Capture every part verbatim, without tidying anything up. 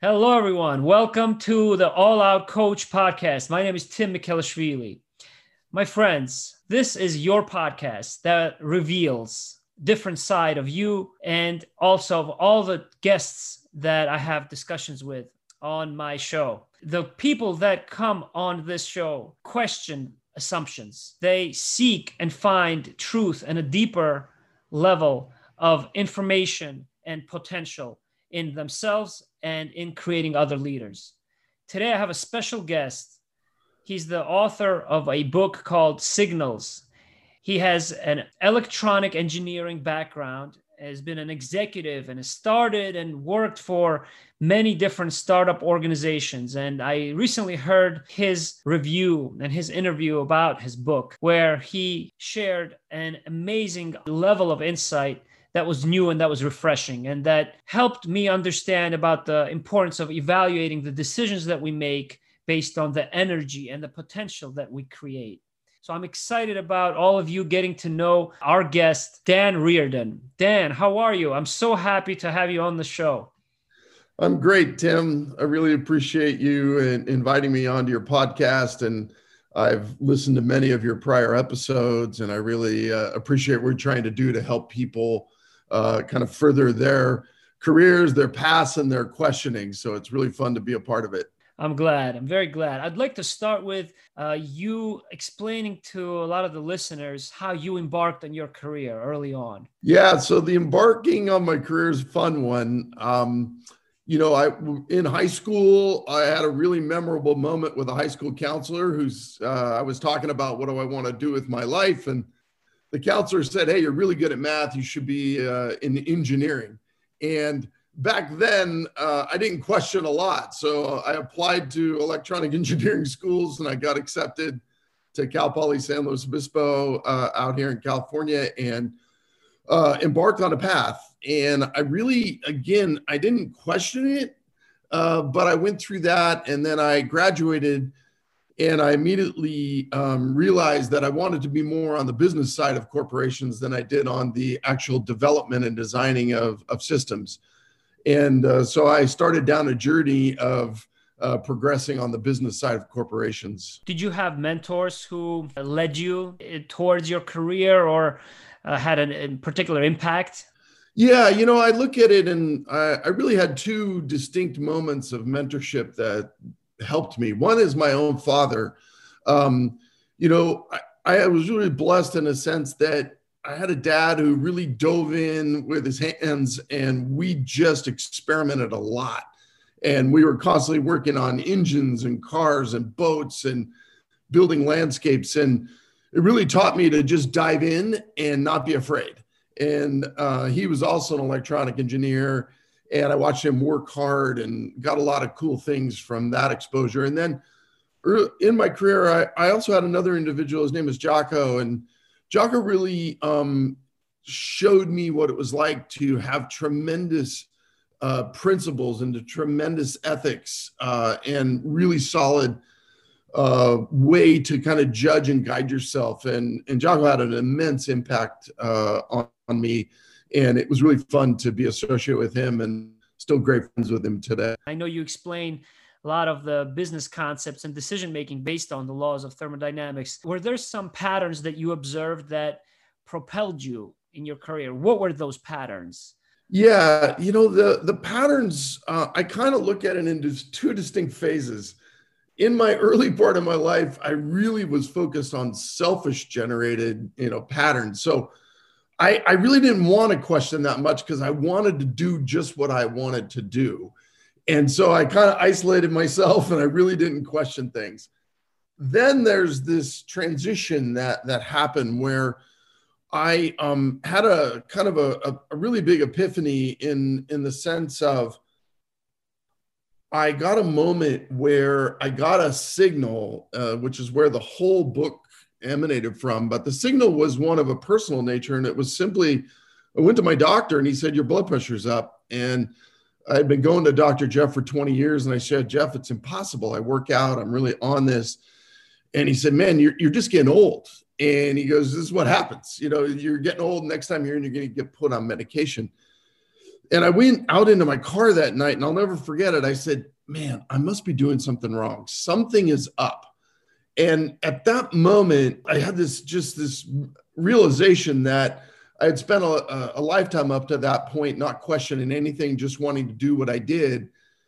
Hello, everyone. Welcome to the All Out Coach podcast. My name is Tim Mikhelishvili. My friends, this is your podcast that reveals different side of you and also of all the guests that I have discussions with on my show. The people that come on this show question assumptions. They seek and find truth and a deeper level of information and potential in themselves and in creating other leaders. Today, I have a special guest. He's the author of a book called Signals. He has an electronic engineering background, has been an executive and has started and worked for many different startup organizations. And I recently heard his review and his interview about his book, where he shared an amazing level of insight that was new and that was refreshing and that helped me understand about the importance of evaluating the decisions that we make based on the energy and the potential that we create. So I'm excited about all of you getting to know our guest, Dan Reardon. Dan, how are you? I'm so happy to have you on the show. I'm great, Tim. I really appreciate you in inviting me onto your podcast. And I've listened to many of your prior episodes, and I really uh, appreciate what we're trying to do to help people uh, kind of further their careers, their paths, and their questioning. So it's really fun to be a part of it. I'm glad. I'm very glad. I'd like to start with uh, you explaining to a lot of the listeners how you embarked on your career early on. Yeah. So the embarking on my career is a fun one. Um, you know, I in high school, I had a really memorable moment with a high school counselor who's, uh, I was talking about what do I want to do with my life. And the counselor said, "Hey, you're really good at math. You should be uh, in engineering." And back then, uh, I didn't question a lot. So I applied to electronic engineering schools and I got accepted to Cal Poly San Luis Obispo uh, out here in California and uh, embarked on a path. And I really, again, I didn't question it, uh, but I went through that and then I graduated and I immediately um, realized that I wanted to be more on the business side of corporations than I did on the actual development and designing of, of systems. And uh, so I started down a journey of uh, progressing on the business side of corporations. Did you have mentors who led you towards your career or uh, had a, a particular impact? Yeah, you know, I look at it and I, I really had two distinct moments of mentorship that helped me. One is my own father. Um, you know, I, I was really blessed in a sense that I had a dad who really dove in with his hands and we just experimented a lot. And we were constantly working on engines and cars and boats and building landscapes. And it really taught me to just dive in and not be afraid. And uh, he was also an electronic engineer. And I watched him work hard and got a lot of cool things from that exposure. And then in my career, I, I also had another individual. His name is Jocko. And Jocko really um, showed me what it was like to have tremendous uh, principles and to tremendous ethics uh, and really solid uh, way to kind of judge and guide yourself. And, and Jocko had an immense impact uh, on, on me. And it was really fun to be associated with him and still great friends with him today. I know you explain a lot of the business concepts and decision-making based on the laws of thermodynamics. Were there some patterns that you observed that propelled you in your career? What were those patterns? Yeah, you know, the, the patterns, uh, I kind of look at it in two distinct phases. In my early part of my life, I really was focused on selfish generated, you know, patterns. So I, I really didn't want to question that much because I wanted to do just what I wanted to do. And so I kind of isolated myself and I really didn't question things. Then there's this transition that, that happened where I um, had a kind of a, a really big epiphany in, in the sense of I got a moment where I got a signal, uh, which is where the whole book emanated from. But the signal was one of a personal nature. And it was simply, I went to my doctor and he said, "Your blood pressure's up." And I'd been going to Doctor Jeff for twenty years. And I said, "Jeff, it's impossible. I work out. I'm really on this." And he said, "Man, you're, you're just getting old." And he goes, "This is what happens. You know, you're getting old. Next time you're in, you're going to get put on medication." And I went out into my car that night, and I'll never forget it. I said, man, I must be doing something wrong. Something is up. And at that moment, I had this just this realization that I had spent a, a lifetime up to that point not questioning anything, just wanting to do what I did.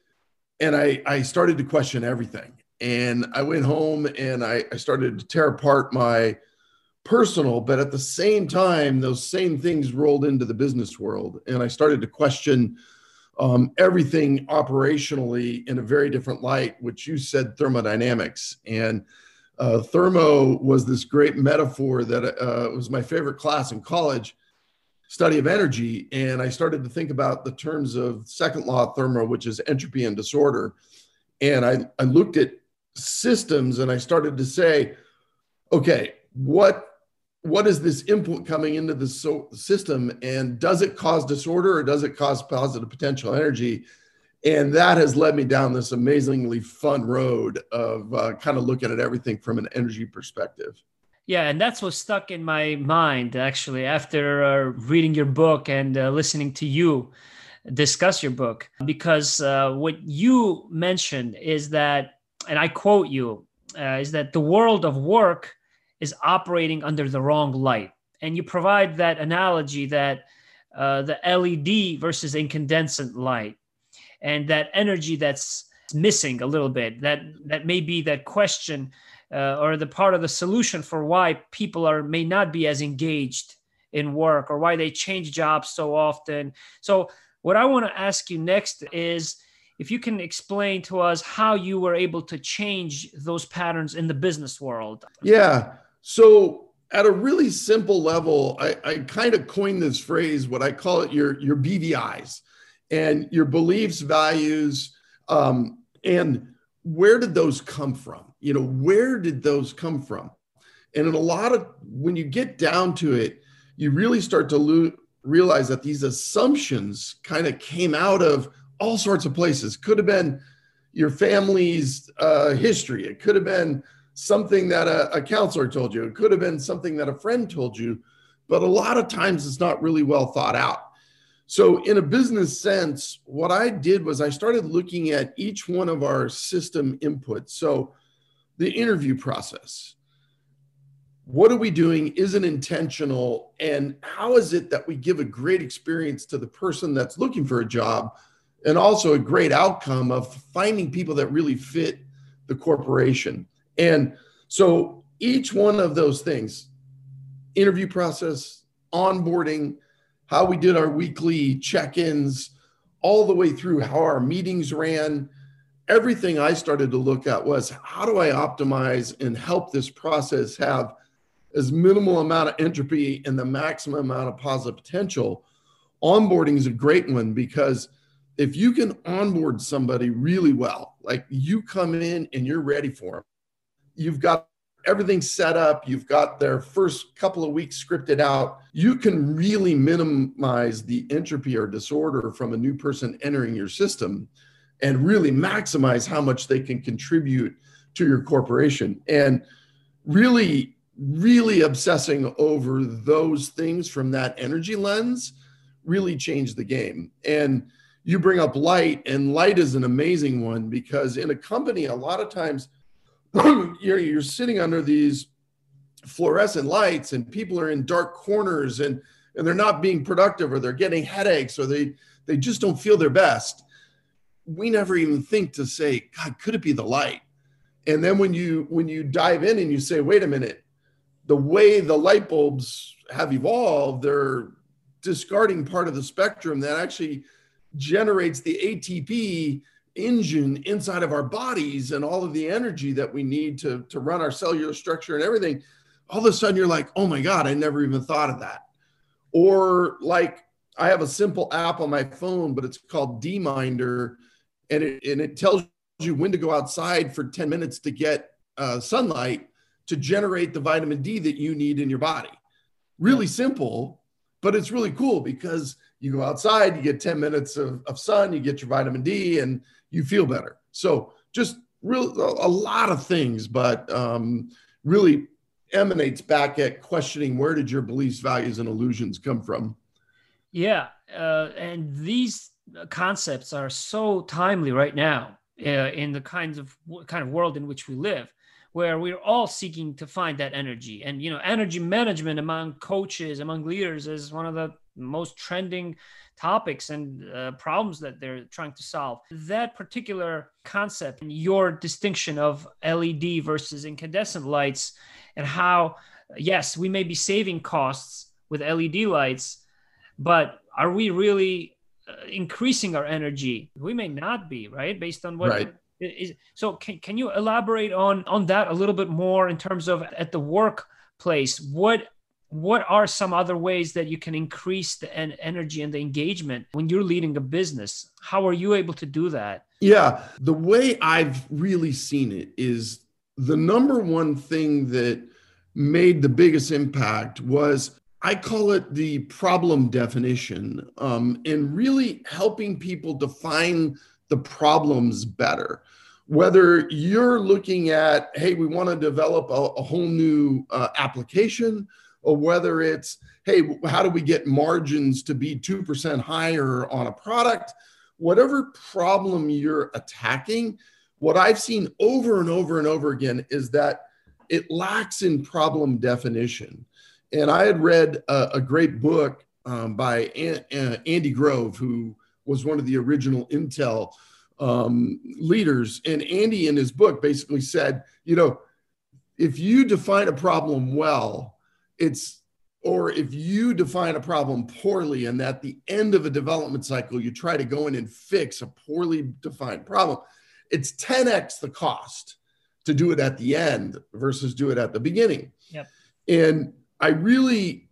And I, I started to question everything. And I went home and I, I started to tear apart my personal, but at the same time, those same things rolled into the business world. And I started to question um, everything operationally in a very different light, which you said thermodynamics. And uh, thermo was this great metaphor that uh, was my favorite class in college, study of energy. And I started to think about the terms of second law of thermo, which is entropy and disorder. And I, I looked at systems and I started to say, okay, what what is this input coming into the so system, and does it cause disorder or does it cause positive potential energy? And that has led me down this amazingly fun road of uh, kind of looking at everything from an energy perspective. Yeah, and that's what stuck in my mind, actually, after uh, reading your book and uh, listening to you discuss your book. Because uh, what you mentioned is that, and I quote you, uh, is that the world of work is operating under the wrong light. And you provide that analogy that uh, the L E D versus incandescent light, and that energy that's missing a little bit, that that may be that question uh, or the part of the solution for why people are may not be as engaged in work, or why they change jobs so often. So what I want to ask you next is if you can explain to us how you were able to change those patterns in the business world. Yeah. So at a really simple level, I, I kind of coined this phrase, what I call it your, your B V Is, and your beliefs, values, um, and where did those come from? You know, where did those come from? And in a lot of, when you get down to it, you really start to lo- realize that these assumptions kind of came out of all sorts of places. Could have been your family's uh, history. It could have been something that a, a counselor told you. It could have been something that a friend told you, but a lot of times it's not really well thought out. So in a business sense, what I did was I started looking at each one of our system inputs. So the interview process, what are we doing? Is it intentional? And how is it that we give a great experience to the person that's looking for a job, and also a great outcome of finding people that really fit the corporation? And so each one of those things, interview process, onboarding, how we did our weekly check-ins, all the way through how our meetings ran, everything I started to look at was, how do I optimize and help this process have as minimal amount of entropy and the maximum amount of positive potential? Onboarding is a great one, because if you can onboard somebody really well, like you come in and you're ready for them, you've got everything set up, you've got their first couple of weeks scripted out, you can really minimize the entropy or disorder from a new person entering your system and really maximize how much they can contribute to your corporation. And really, really obsessing over those things from that energy lens really changed the game. And you bring up light, and light is an amazing one, because in a company, a lot of times you're, you're sitting under these fluorescent lights and people are in dark corners, and, and they're not being productive, or they're getting headaches, or they, they just don't feel their best. We never even think to say, God, could it be the light? And then when you, when you dive in and you say, wait a minute, the way the light bulbs have evolved, they're discarding part of the spectrum that actually generates the A T P engine inside of our bodies, and all of the energy that we need to, to run our cellular structure and everything. All of a sudden you're like, oh my God, I never even thought of that. Or like, I have a simple app on my phone, but it's called D-Minder, and it, and it tells you when to go outside for ten minutes to get uh, sunlight to generate the vitamin D that you need in your body. Really simple, but it's really cool, because you go outside, you get ten minutes of, of sun, you get your vitamin D, and you feel better. So just real, a lot of things, but um, really emanates back at questioning, where did your beliefs, values, and illusions come from? Yeah. uh, and these concepts are so timely right now uh, in the kinds of kind of world in which we live, where we're all seeking to find that energy. And, you know, energy management among coaches, among leaders is one of the most trending topics and uh, problems that they're trying to solve. That particular concept, your distinction of L E D versus incandescent lights, and how, yes, we may be saving costs with L E D lights, but are we really uh, increasing our energy? We may not be, right? Based on what Right. is. So can, can you elaborate on, on that a little bit more in terms of at the workplace? What what are some other ways that you can increase the en- energy and the engagement when you're leading a business? How are you able to do that? Yeah. The way I've really seen it is the number one thing that made the biggest impact was, I call it the problem definition, um, and really helping people define the problems better. Whether you're looking at, hey, we want to develop a, a whole new uh, application, or whether it's, hey, how do we get margins to be two percent higher on a product? Whatever problem you're attacking, what I've seen over and over and over again is that it lacks in problem definition. And I had read a, a great book um, by An- uh, Andy Grove, who was one of the original Intel um, leaders. And Andy, in his book, basically said, you know, if you define a problem well, it's, or if you define a problem poorly, and at the end of a development cycle, you try to go in and fix a poorly defined problem, it's ten x the cost to do it at the end versus do it at the beginning. Yep. And I really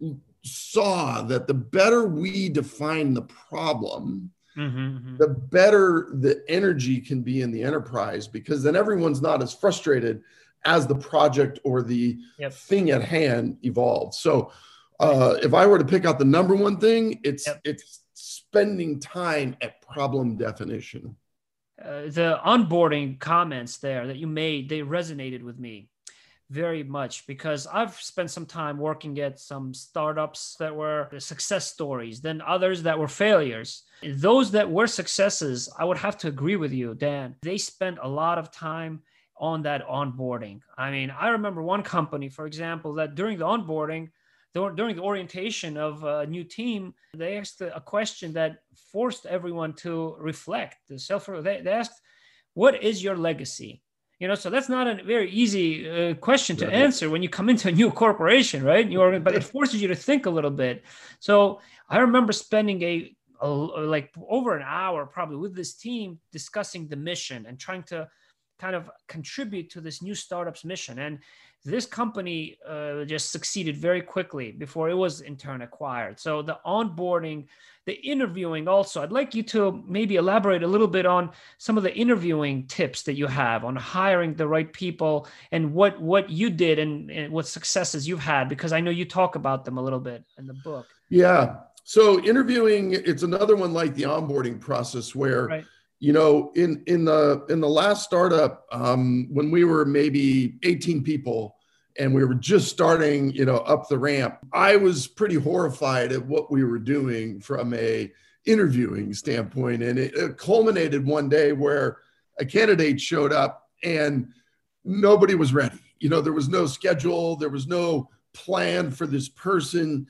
saw that the better we define the problem, mm-hmm, mm-hmm. the better the energy can be in the enterprise, because then everyone's not as frustrated as the project or the yep. thing at hand evolves. So uh, if I were to pick out the number one thing, it's yep. it's spending time at problem definition. Uh, the onboarding comments there that you made, they resonated with me very much, because I've spent some time working at some startups that were success stories, then others that were failures. Those that were successes, I would have to agree with you, Dan. They spent a lot of time on that onboarding. I mean, I remember one company, for example, that during the onboarding, during the orientation of a new team, they asked a question that forced everyone to reflect. The self, they, they asked, "What is your legacy?" You know, so that's not a very easy uh, question to answer when you come into a new corporation, right? You're, but it forces you to think a little bit. So I remember spending a, a like over an hour probably with this team discussing the mission and trying to kind of contribute to this new startup's mission. And this company uh, just succeeded very quickly before it was in turn acquired. So the onboarding, the interviewing also, I'd like you to maybe elaborate a little bit on some of the interviewing tips that you have on hiring the right people, and what, what you did and, and what successes you've had, because I know you talk about them a little bit in the book. Yeah. So interviewing, it's another one like the onboarding process where, right. You know, in, in the in the last startup, um, when we were maybe eighteen people and we were just starting, you know, up the ramp, I was pretty horrified at what we were doing from a interviewing standpoint. And it, it culminated one day where a candidate showed up and nobody was ready. You know, there was no schedule, there was no plan for this person.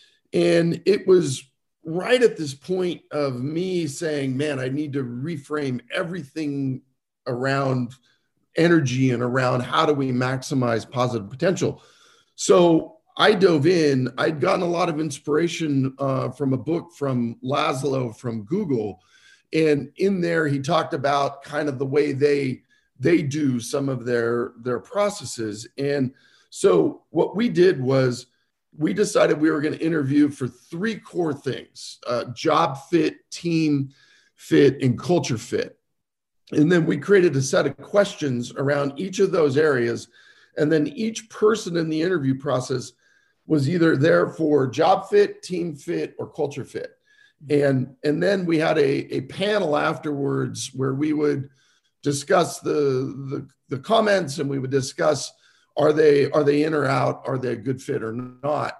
And it was right at this point of me saying, man, I need to reframe everything around energy and around how do we maximize positive potential. So I dove in. I'd gotten a lot of inspiration uh, from a book from Laszlo from Google. And in there, he talked about kind of the way they, they do some of their, their processes. And so what we did was, we decided we were going to interview for three core things: uh, job fit, team fit, and culture fit. And then we created a set of questions around each of those areas. And then each person in the interview process was either there for job fit, team fit, or culture fit. And, and then we had a, a panel afterwards where we would discuss the, the, the comments, and we would discuss, Are they are they in or out? Are they a good fit or not?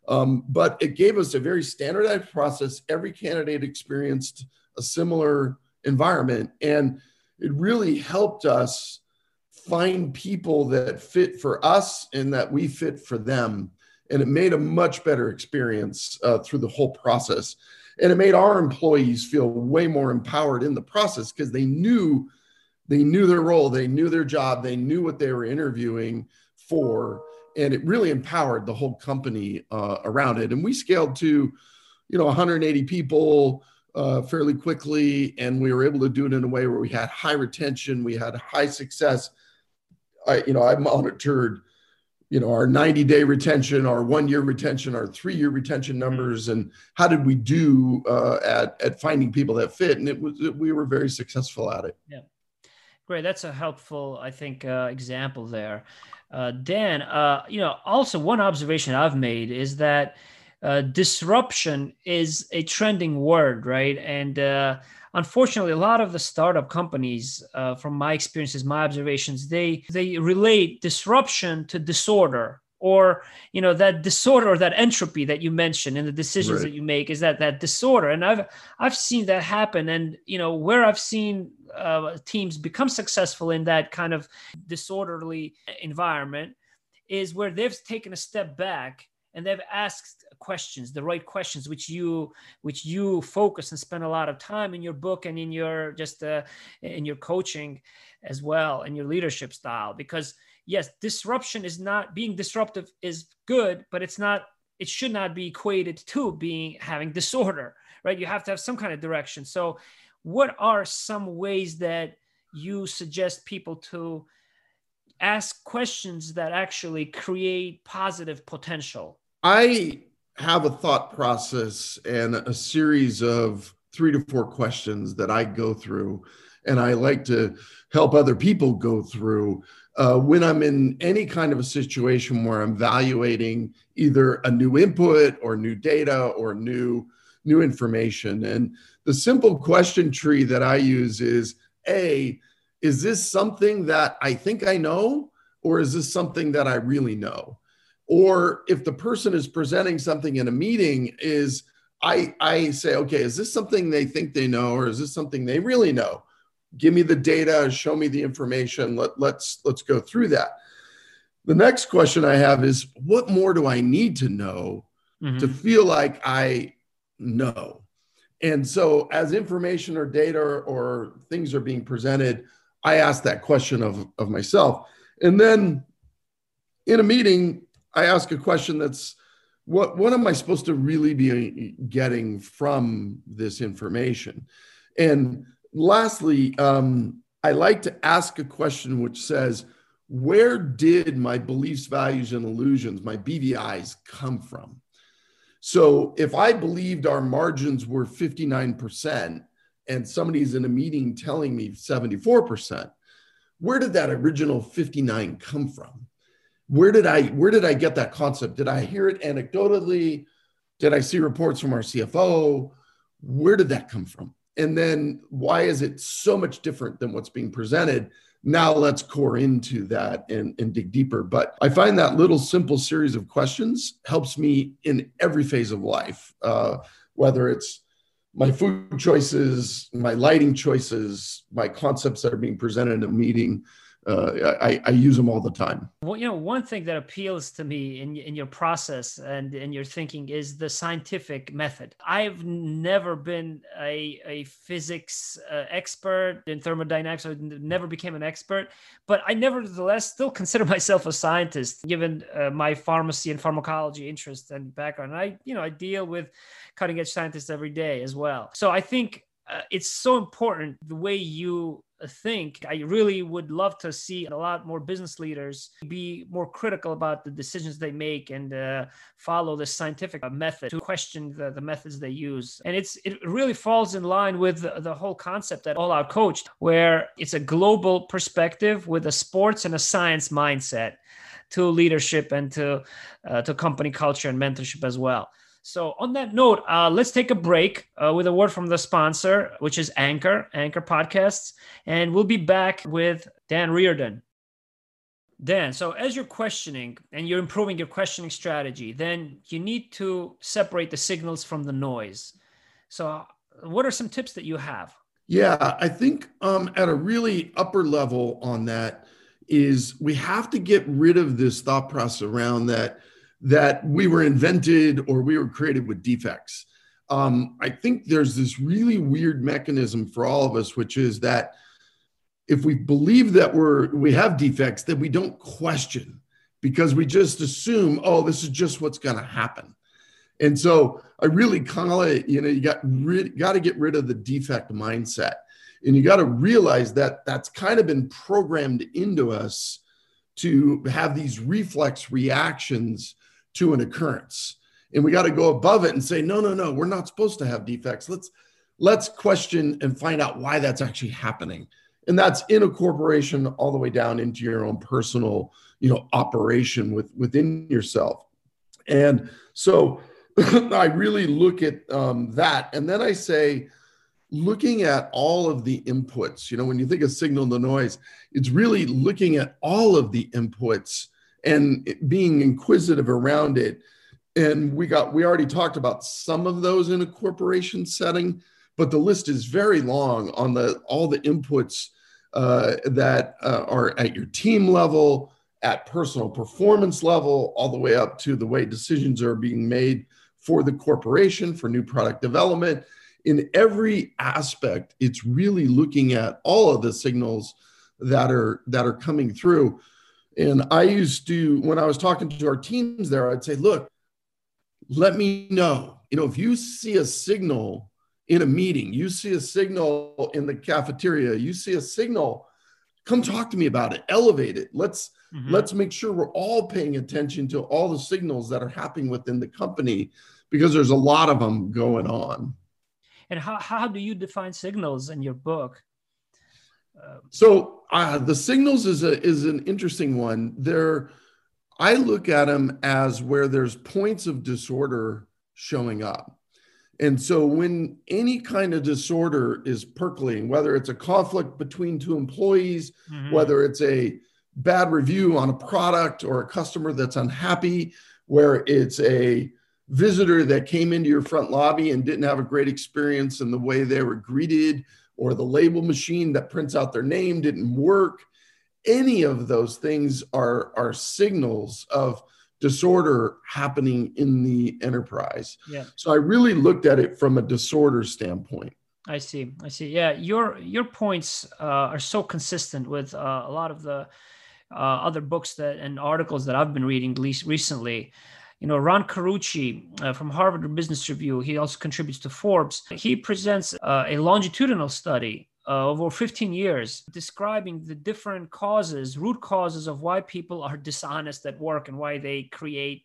Um, but it gave us a very standardized process. Every candidate experienced a similar environment, and it really helped us find people that fit for us and that we fit for them. And it made a much better experience uh, through the whole process. And it made our employees feel way more empowered in the process because they knew they knew their role, they knew their job, they knew what they were interviewing for, and it really empowered the whole company uh, around it. And we scaled to, you know, one hundred eighty people uh, fairly quickly, and we were able to do it in a way where we had high retention, we had high success. I, you know, I monitored, you know, our ninety day retention, our one year retention, our three year retention numbers, and how did we do uh, at at finding people that fit? And it was we were very successful at it. Yeah. Great. That's a helpful, I think, uh, example there. Uh, Dan, uh, you know, also one observation I've made is that uh, disruption is a trending word, right? And uh, unfortunately, a lot of the startup companies, uh, from my experiences, my observations, they they relate disruption to disorder, or, you know, that disorder or that entropy that you mentioned in the decisions Right. that you make is that that disorder. And I've I've seen that happen. And, you know, where I've seen uh, teams become successful in that kind of disorderly environment is where they've taken a step back and they've asked questions, the right questions, which you which you focus and spend a lot of time in your book and in your just uh, in your coaching as well, and your leadership style. Because yes, disruption is not being disruptive is good, but it's not, it should not be equated to being having disorder, right? You have to have some kind of direction. So what are some ways that you suggest people to ask questions that actually create positive potential? I have a thought process and a series of three to four questions that I go through, and I like to help other people go through uh, when I'm in any kind of a situation where I'm evaluating either a new input or new data or new, new information. And the simple question tree that I use is, A, is this something that I think I know, or is this something that I really know? Or if the person is presenting something in a meeting, is I, I say, okay, is this something they think they know, or is this something they really know? Give me the data, show me the information. Let, let's, let's go through that. The next question I have is, what more do I need to know mm-hmm. to feel like I know? And so as information or data or, or things are being presented, I ask that question of, of myself. And then in a meeting, I ask a question that's, what, what am I supposed to really be getting from this information? And lastly, um, I like to ask a question which says, where did my beliefs, values, and illusions, my B V Is, come from? So if I believed our margins were fifty-nine percent and somebody's in a meeting telling me seventy-four percent, where did that original fifty-nine come from? Where did I, where did I get that concept? Did I hear it anecdotally? Did I see reports from our C F O? Where did that come from? And then why is it so much different than what's being presented? Now let's core into that and, and dig deeper. But I find that little simple series of questions helps me in every phase of life, uh, whether it's my food choices, my lighting choices, my concepts that are being presented in a meeting. Uh, I, I use them all the time. Well, you know, one thing that appeals to me in, in your process and in your thinking is the scientific method. I've never been a, a physics uh, expert in thermodynamics. I never became an expert, but I nevertheless still consider myself a scientist, given uh, my pharmacy and pharmacology interest and background. And I, you know, I deal with cutting edge scientists every day as well. So I think uh, it's so important the way you think. I really would love to see a lot more business leaders be more critical about the decisions they make and uh, follow the scientific method to question the, the methods they use. And it's it really falls in line with the, the whole concept at All Out Coach, where it's a global perspective with a sports and a science mindset to leadership and to uh, to company culture and mentorship as well. So on that note, uh, let's take a break uh, with a word from the sponsor, which is Anchor, Anchor Podcasts. And we'll be back with Dan Reardon. Dan, so as you're questioning and you're improving your questioning strategy, then you need to separate the signals from the noise. So what are some tips that you have? Yeah, I think um, at a really upper level on that is we have to get rid of this thought process around that that we were invented or we were created with defects. Um, I think there's this really weird mechanism for all of us, which is that if we believe that we're we have defects, then we don't question because we just assume, oh, this is just what's going to happen. And so I really call it, you know, you got rid, got to get rid of the defect mindset, and you got to realize that that's kind of been programmed into us to have these reflex reactions to an occurrence. And we got to go above it and say, no, no, no, we're not supposed to have defects. Let's let's question and find out why that's actually happening. And that's in a corporation all the way down into your own personal, you know, operation with within yourself. And so I really look at um, that. And then I say, looking at all of the inputs, you know, when you think of signal to noise, it's really looking at all of the inputs and being inquisitive around it. And we got, we already talked about some of those in a corporation setting, but the list is very long on the, all the inputs uh, that uh, are at your team level, at personal performance level, all the way up to the way decisions are being made for the corporation, for new product development. In every aspect, it's really looking at all of the signals that are that are coming through. And I used to, when I was talking to our teams there, I'd say, look, let me know, you know, if you see a signal in a meeting, you see a signal in the cafeteria, you see a signal, come talk to me about it, elevate it. Let's mm-hmm. let's make sure we're all paying attention to all the signals that are happening within the company, because there's a lot of them going on. And how, how do you define signals in your book? Uh, so uh, the signals is a is an interesting one. There, I look at them as where there's points of disorder showing up. And so when any kind of disorder is percolating, whether it's a conflict between two employees, mm-hmm. whether it's a bad review on a product or a customer that's unhappy, where it's a visitor that came into your front lobby and didn't have a great experience in the way they were greeted, or the label machine that prints out their name didn't work, any of those things are, are signals of disorder happening in the enterprise. Yeah. So I really looked at it from a disorder standpoint. I see. I see. Yeah. Your, your points uh, are so consistent with uh, a lot of the uh, other books that and articles that I've been reading, at least recently. You know, Ron Carucci uh, from Harvard Business Review, he also contributes to Forbes. He presents uh, a longitudinal study uh, over fifteen years describing the different causes, root causes of why people are dishonest at work and why they create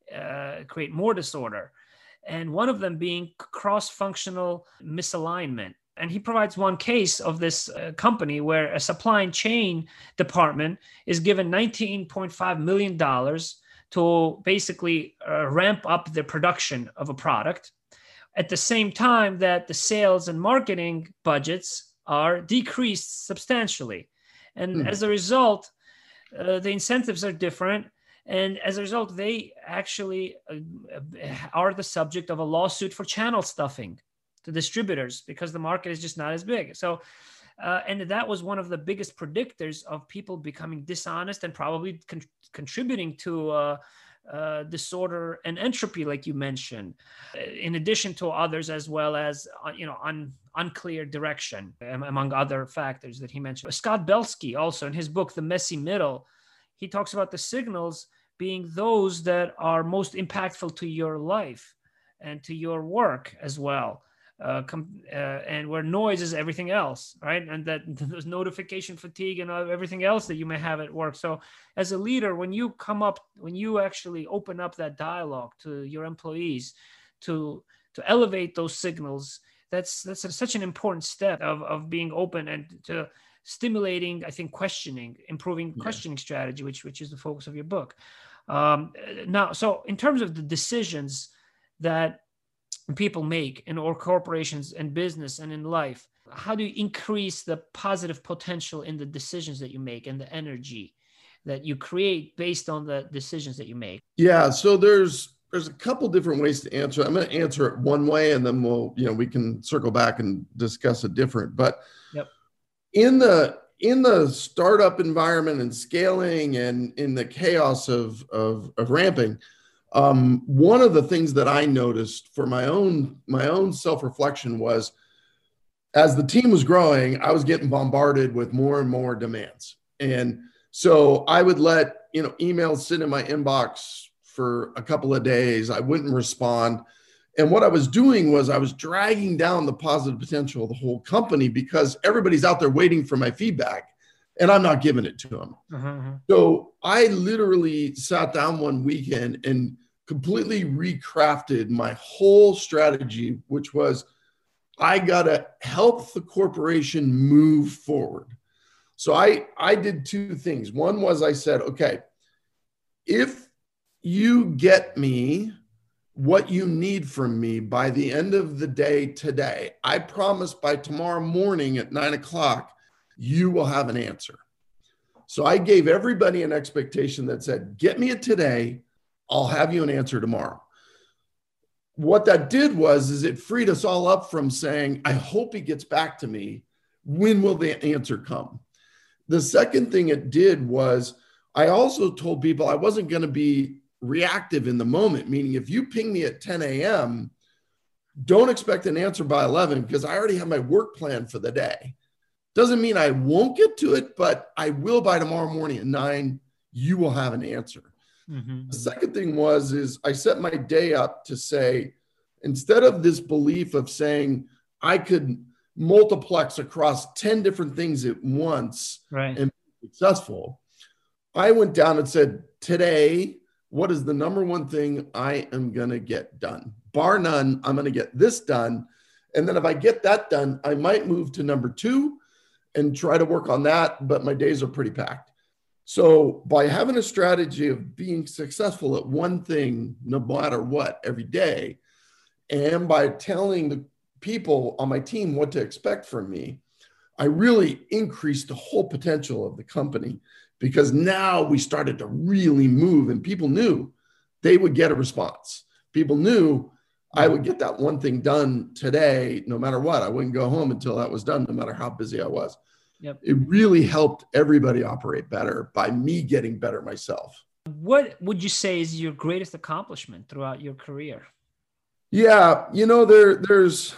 uh, create more disorder. And one of them being cross-functional misalignment. And he provides one case of this uh, company where a supply chain department is given nineteen point five million dollars to basically uh, ramp up the production of a product at the same time that the sales and marketing budgets are decreased substantially. And mm. as a result, uh, the incentives are different. And as a result, they actually uh, are the subject of a lawsuit for channel stuffing to distributors because the market is just not as big. So, uh, and that was one of the biggest predictors of people becoming dishonest and probably con- contributing to uh, uh, disorder and entropy, like you mentioned, in addition to others, as well as, uh, you know, un- unclear direction, among other factors that he mentioned. Scott Belsky also in his book, The Messy Middle, he talks about the signals being those that are most impactful to your life and to your work as well. Uh, com- uh, and where noise is everything else, right? And that there's notification fatigue and everything else that you may have at work. So as a leader, when you come up, when you actually open up that dialogue to your employees to, to elevate those signals, that's, that's a, such an important step of, of being open and to stimulating, I think, questioning, improving yeah. questioning strategy, which, which is the focus of your book. Um, now, so in terms of the decisions that people make in or corporations and business and in life, how do you increase the positive potential in the decisions that you make and the energy that you create based on the decisions that you make? Yeah. So there's, there's a couple different ways to answer. I'm going to answer it one way, and then we'll, you know, we can circle back and discuss it different. But yep. in the, in the startup environment and scaling and in the chaos of, of, of ramping, um, one of the things that I noticed for my own, my own self-reflection was, as the team was growing, I was getting bombarded with more and more demands. And so I would let, you know, emails sit in my inbox for a couple of days. I wouldn't respond. And what I was doing was I was dragging down the positive potential of the whole company because everybody's out there waiting for my feedback and I'm not giving it to them. Uh-huh. So I literally sat down one weekend and completely recrafted my whole strategy, which was, I got to help the corporation move forward. So I, I did two things. One was I said, okay, if you get me what you need from me by the end of the day today, I promise by tomorrow morning at nine o'clock, you will have an answer. So I gave everybody an expectation that said, get me it today, I'll have you an answer tomorrow. What that did was, is it freed us all up from saying, I hope he gets back to me. When will the answer come? The second thing it did was, I also told people I wasn't going to be reactive in the moment, meaning if you ping me at ten a.m., don't expect an answer by eleven because I already have my work plan for the day. Doesn't mean I won't get to it, but I will by tomorrow morning at nine, you will have an answer. Mm-hmm. The second thing was, is I set my day up to say, instead of this belief of saying I could multiplex across ten different things at once right. and be successful, I went down and said, today, what is the number one thing I am going to get done? Bar none, I'm going to get this done. And then if I get that done, I might move to number two and try to work on that, but my days are pretty packed. So by having a strategy of being successful at one thing, no matter what, every day, and by telling the people on my team what to expect from me, I really increased the whole potential of the company because now we started to really move and people knew they would get a response. People knew I would get that one thing done today, no matter what. I wouldn't go home until that was done, no matter how busy I was. Yep. It really helped everybody operate better by me getting better myself. What would you say is your greatest accomplishment throughout your career? Yeah, you know, there, there's,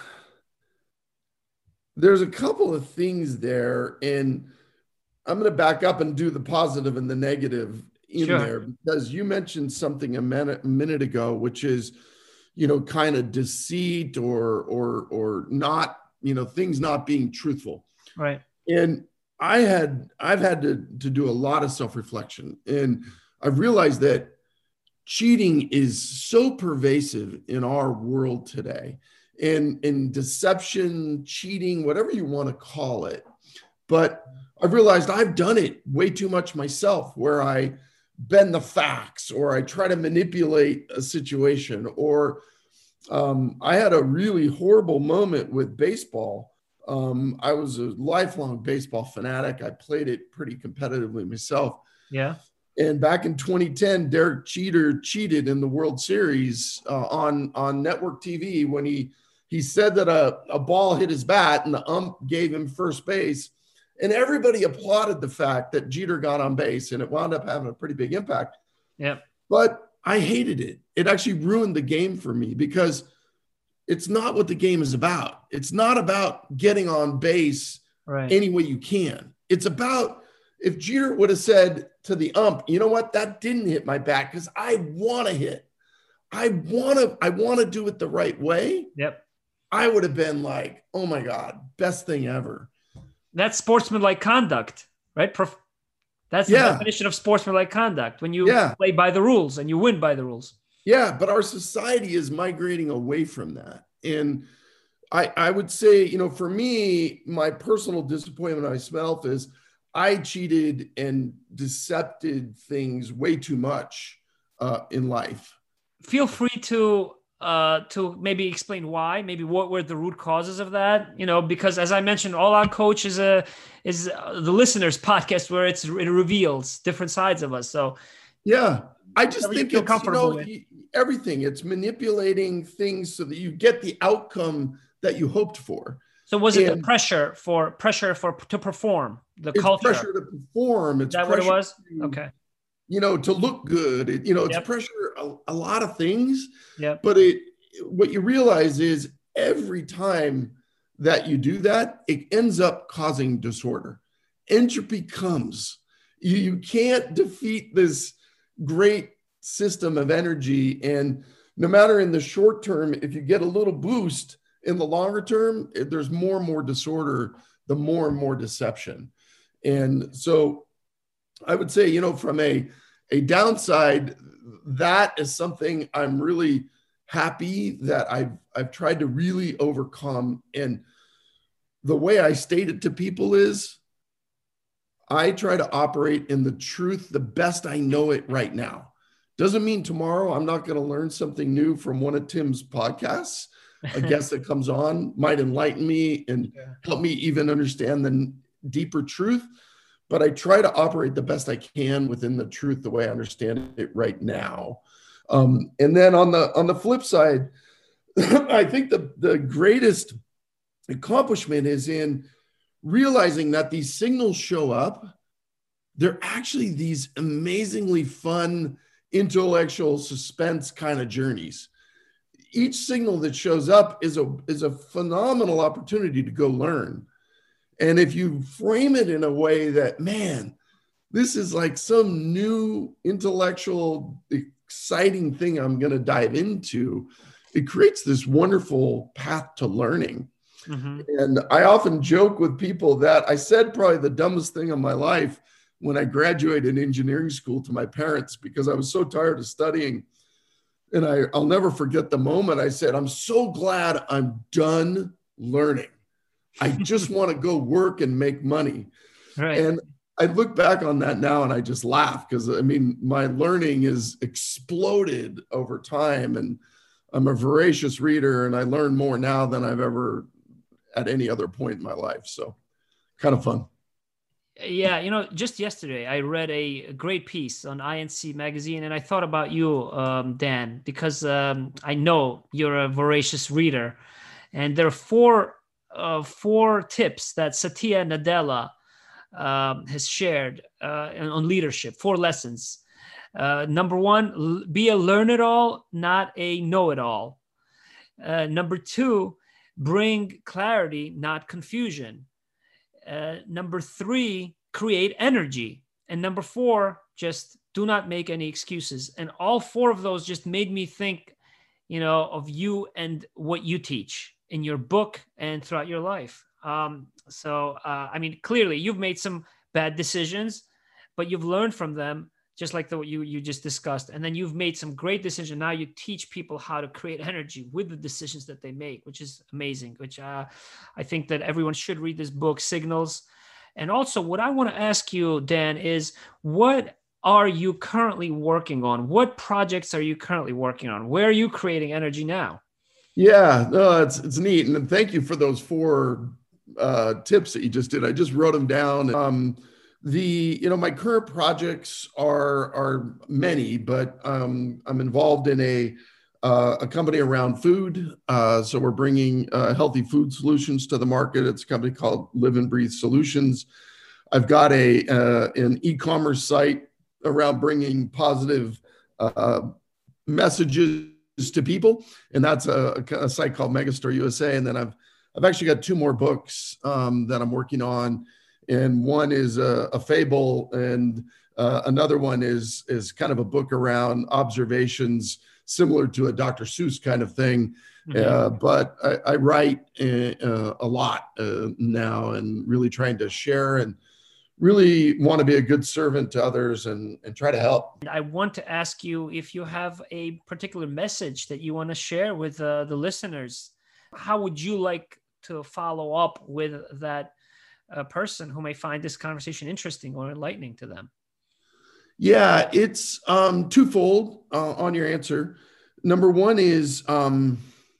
there's a couple of things there, and I'm going to back up and do the positive and the negative in Sure. there, because you mentioned something a minute, a minute ago, which is, you know, kind of deceit or, or, or not, you know, things not being truthful. Right. And I had, I've had to, to do a lot of self-reflection, and I've realized that cheating is so pervasive in our world today, and, and deception, cheating, whatever you want to call it. But I've realized I've done it way too much myself, where I bend the facts or I try to manipulate a situation, or um, I had a really horrible moment with baseball. Um, I was a lifelong baseball fanatic. I played it pretty competitively myself. Yeah. And back in twenty ten, Derek Jeter cheated in the World Series uh, on, on network T V when he, he said that a, a ball hit his bat and the ump gave him first base. And everybody applauded the fact that Jeter got on base, and it wound up having a pretty big impact. Yep. But I hated it. It actually ruined the game for me, because it's not what the game is about. It's not about getting on base right. any way you can. It's about, if Jeter would have said to the ump, you know what, that didn't hit my bat because I want to hit. I want to, I want to do it the right way. Yep. I would have been like, oh my God, best thing ever. That's sportsmanlike conduct, right? Prof- That's the yeah. definition of sportsmanlike conduct, when you yeah. play by the rules and you win by the rules. Yeah, but our society is migrating away from that. And I, I would say, you know, for me, my personal disappointment myself is I cheated and decepted things way too much uh, in life. Feel free to uh, to maybe explain why, maybe what were the root causes of that? You know, because as I mentioned, All Out Coach is a is the listeners' podcast where it's it reveals different sides of us. So yeah, I just think you it's, you know, with. everything. It's manipulating things so that you get the outcome that you hoped for. So was it and the pressure for pressure for to perform, the it's culture? Pressure to perform. It's Is that pressure what it was? to, okay. You know, to look good. It, you know, it's yep. pressure a, a lot of things. Yeah. But it what you realize is every time that you do that, it ends up causing disorder. Entropy comes. You, you can't defeat this great system of energy. And no matter in the short term, if you get a little boost, in the longer term, there's more and more disorder, the more and more deception. And so I would say, you know, from a, a downside, that is something I'm really happy that I've, I've tried to really overcome. And the way I state it to people is I try to operate in the truth the best I know it right now. Doesn't mean tomorrow I'm not going to learn something new from one of Tim's podcasts. A guest that comes on might enlighten me and yeah. help me even understand the deeper truth. But I try to operate the best I can within the truth, the way I understand it right now. Um, and then on the on the flip side, I think the, the greatest accomplishment is in realizing that these signals show up. They're actually these amazingly fun, intellectual suspense kind of journeys. Each signal that shows up is a, is a phenomenal opportunity to go learn. And if you frame it in a way that, man, this is like some new intellectual, exciting thing I'm going to dive into, it creates this wonderful path to learning. Mm-hmm. And I often joke with people that I said probably the dumbest thing in my life when I graduated engineering school to my parents, because I was so tired of studying. And I, I'll never forget the moment I said, I'm so glad I'm done learning. I just want to go work and make money. Right. And I look back on that now and I just laugh because, I mean, my learning is exploded over time. And I'm a voracious reader and I learn more now than I've ever at any other point in my life. So kind of fun. Yeah, you know, just yesterday I read a great piece on I N C magazine, and I thought about you, um, Dan, because um, I know you're a voracious reader, and there are four uh, four tips that Satya Nadella um, has shared uh, on leadership. Four lessons. Uh, number one, be a learn-it-all, not a know-it-all. Uh, number two, bring clarity, not confusion. Uh, number three, create energy. And number four, just do not make any excuses. And all four of those just made me think, you know, of you and what you teach in your book and throughout your life. Um, so, uh, I mean, clearly you've made some bad decisions, but you've learned from them, just like the what you you just discussed. And then you've made some great decisions. Now you teach people how to create energy with the decisions that they make, which is amazing, which uh, I think that everyone should read this book, Signals. And also what I want to ask you, Dan, is what are you currently working on? What projects are you currently working on? Where are you creating energy now? Yeah, no, it's, it's neat. And thank you for those four uh, tips that you just did. I just wrote them down. Um, The, you know, my current projects are, are many, but um, I'm involved in a, uh, a company around food. Uh, so we're bringing uh, healthy food solutions to the market. It's a company called Live and Breathe Solutions. I've got a, uh, an e-commerce site around bringing positive uh, messages to people. And that's a, a site called Megastore U S A. And then I've, I've actually got two more books um, that I'm working on. And one is a, a fable, and uh, another one is is kind of a book around observations, similar to a Doctor Seuss kind of thing. Mm-hmm. Uh, but I, I write uh, a lot uh, now, and really trying to share, and really want to be a good servant to others, and and try to help. I want to ask you if you have a particular message that you want to share with uh, the listeners. How would you like to follow up with that a person who may find this conversation interesting or enlightening to them? Yeah, it's um, twofold uh, on your answer. Number one is um,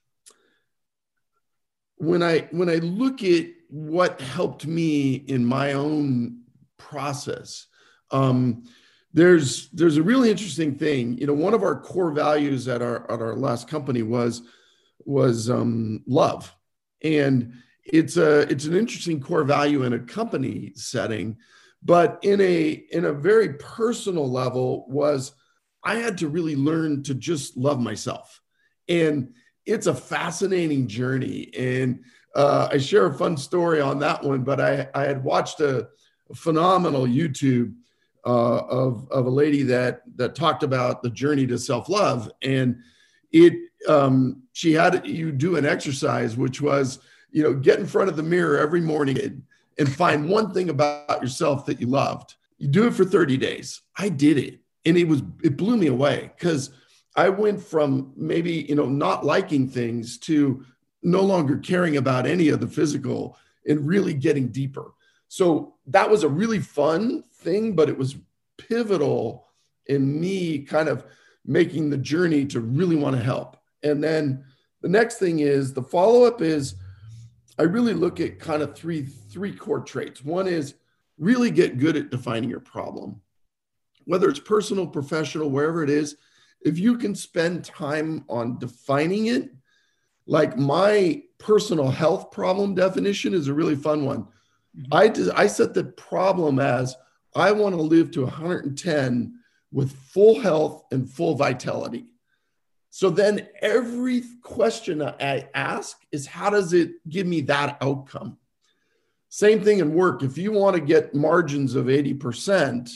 when I when I look at what helped me in my own process. Um, there's there's a really interesting thing. You know, one of our core values at our at our last company was was um, love, and it's a it's an interesting core value in a company setting, but in a in a very personal level was I had to really learn to just love myself, and it's a fascinating journey. And uh, I share a fun story on that one, but I I had watched a, a phenomenal YouTube uh, of of a lady that that talked about the journey to self love, and it um, she had you do an exercise which was, you know, get in front of the mirror every morning and find one thing about yourself that you loved. You do it for thirty days. I did it, and it was it blew me away because I went from maybe, you know, not liking things to no longer caring about any of the physical and really getting deeper. So that was a really fun thing, but it was pivotal in me kind of making the journey to really want to help. And then the next thing is the follow-up is I really look at kind of three, three core traits. One is really get good at defining your problem, whether it's personal, professional, wherever it is. If you can spend time on defining it, like my personal health problem definition is a really fun one. Mm-hmm. I, did, I set the problem as I want to live to one hundred ten with full health and full vitality. So then every question I ask is, how does it give me that outcome? Same thing in work. If you want to get margins of eighty percent,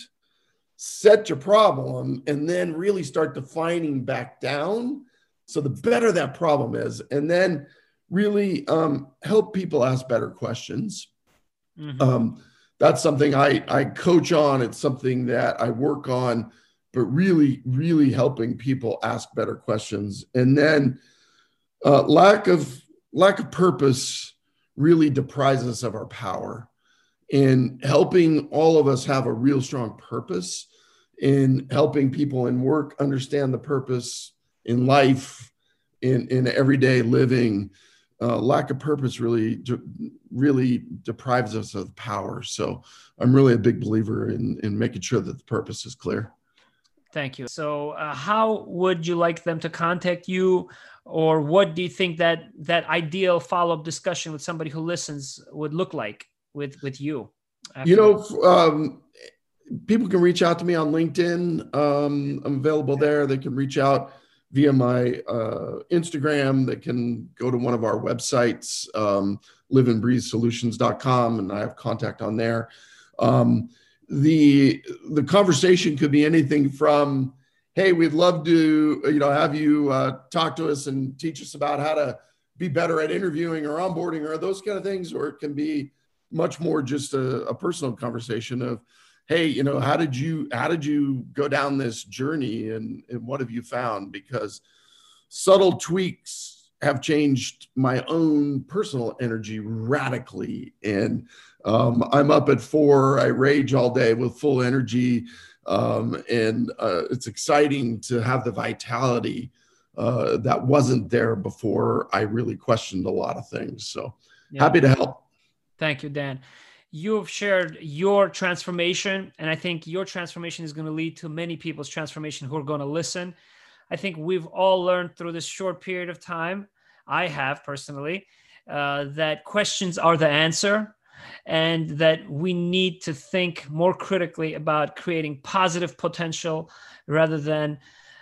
set your problem and then really start defining back down. So the better that problem is, and then really um, help people ask better questions. Mm-hmm. Um, that's something I, I coach on. It's something that I work on, but really, really helping people ask better questions. And then uh, lack of lack of purpose really deprives us of our power. And helping all of us have a real strong purpose, in helping people in work understand the purpose in life, in, in everyday living. Uh, lack of purpose really, really deprives us of power. So I'm really a big believer in, in making sure that the purpose is clear. Thank you. So uh, how would you like them to contact you, or what do you think that that ideal follow-up discussion with somebody who listens would look like with, with you? You know, um, people can reach out to me on LinkedIn. Um, I'm available there. They can reach out via my uh, Instagram. They can go to one of our websites, um, live and breathe solutions dot com, and I have contact on there. Um, the the conversation could be anything from, hey, we'd love to, you know, have you uh, talk to us and teach us about how to be better at interviewing or onboarding or those kind of things, or it can be much more just a, a personal conversation of, hey, you know, how did you how did you go down this journey, and, and what have you found? Because subtle tweaks have changed my own personal energy radically. And um, I'm up at four, I rage all day with full energy. Um, and uh, it's exciting to have the vitality uh, that wasn't there before I really questioned a lot of things. So yeah. Happy to help. Thank you, Dan. You've shared your transformation, and I think your transformation is going to lead to many people's transformation who are going to listen. I think we've all learned through this short period of time, I have personally, uh, that questions are the answer, and that we need to think more critically about creating positive potential rather than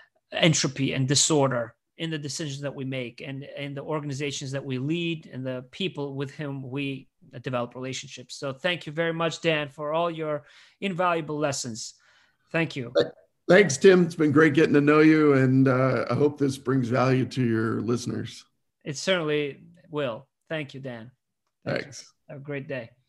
entropy and disorder in the decisions that we make, and in the organizations that we lead, and the people with whom we develop relationships. So thank you very much, Dan, for all your invaluable lessons. Thank you. Thanks, Tim. It's been great getting to know you, and uh, I hope this brings value to your listeners. It certainly will. Thank you, Dan. Thank Thanks. You. Have a great day.